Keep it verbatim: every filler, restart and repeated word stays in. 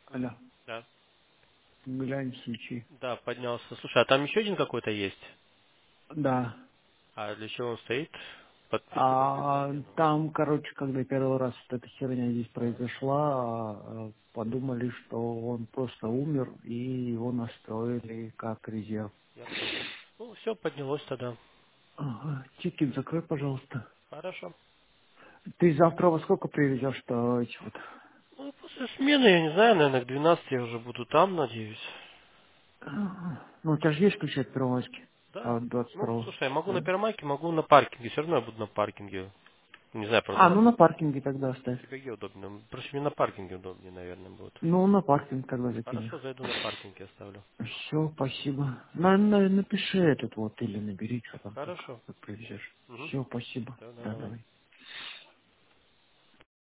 Алло, Да. глянь, свечи. Да, поднялся. Слушай, а там еще один какой-то есть? Да. А для чего он стоит? Подписывать А замену. там, короче, когда первый раз вот эта херня здесь произошла, а, подумали, что он просто умер, и его настроили как резерв. Я понял. Ну, все, поднялось тогда. Ага. Тикет закрой, пожалуйста. Хорошо. Ты завтра во сколько привезешь-то эти вот? Ну, после смены, я не знаю, наверное, к двенадцати я уже буду там, надеюсь. Ага. Ну, у тебя же есть ключи от Первомайски? Да. А, двадцать Ну, второго. слушай, я могу на Да? Первомайке, могу на паркинге. Все равно я буду на паркинге. Не знаю, правда, А, ну как на паркинге тогда оставь. тебе где удобно. Просто мне на паркинге удобнее, наверное, будет. Ну, на паркинг тогда закинешь. Хорошо, зайду на паркинге, оставлю. Все, спасибо. На, на- напиши этот вот или набери, что там как, Хорошо. как привезешь. Угу. Все, спасибо. Да, да, Да, давай. давай.